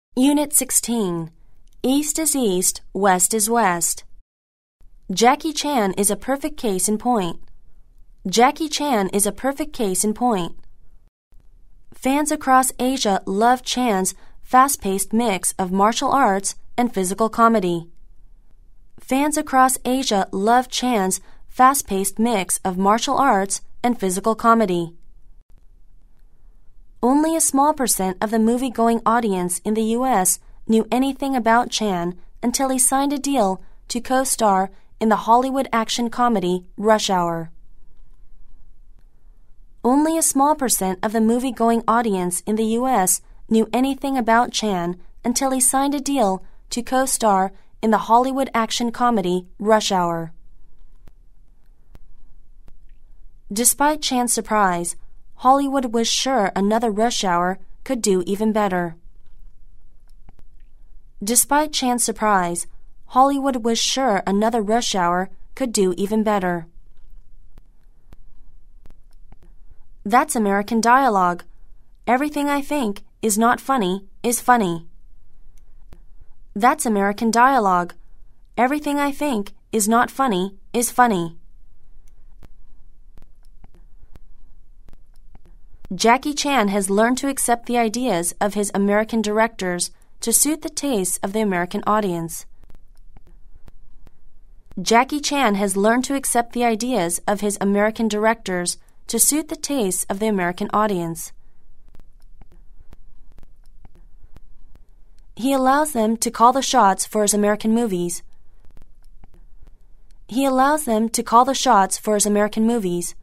Unit 16. East is east, west is west. Jackie Chan is a perfect case in point. Jackie Chan is a perfect case in point. Fans across Asia love Chan's fast-paced mix of martial arts and physical comedy. Fans across Asia love Chan's fast-paced mix of martial arts and physical comedy. Only a small percent of the movie-going audience in the U.S. knew anything about Chan until he signed a deal to co-star in the Hollywood action comedy Rush Hour. Only a small percent of the movie-going audience in the U.S. knew anything about Chan until he signed a deal to co-star in the Hollywood action comedy Rush Hour. Despite Chan's surprise, Hollywood was sure another Rush Hour could do even better. Despite Chan's surprise, Hollywood was sure another Rush Hour could do even better. That's American dialogue. Everything I think is not funny is funny. That's American dialogue. Everything I think is not funny is funny. Jackie Chan has learned to accept the ideas of his American directors to suit the tastes of the American audience. Jackie Chan has learned to accept the ideas of his American directors to suit the tastes of the American audience. He allows them to call the shots for his American movies. He allows them to call the shots for his American movies.